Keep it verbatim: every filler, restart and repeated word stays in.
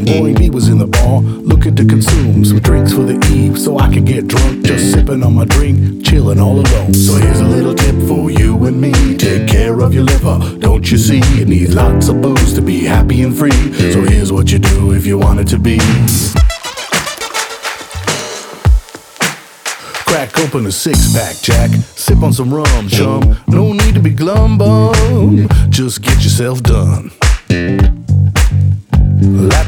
Boy B was in the bar, looking to consume some drinks for the eve, so I could get drunk, just sipping on my drink, chilling all alone. So here's a little tip for you and me: take care of your liver, don't you see? It needs lots of booze to be happy and free. So here's what you do if you want it to be: crack open a six-pack, Jack. Sip on some rum, chum. No need to be glum bum. Just get yourself done. Lap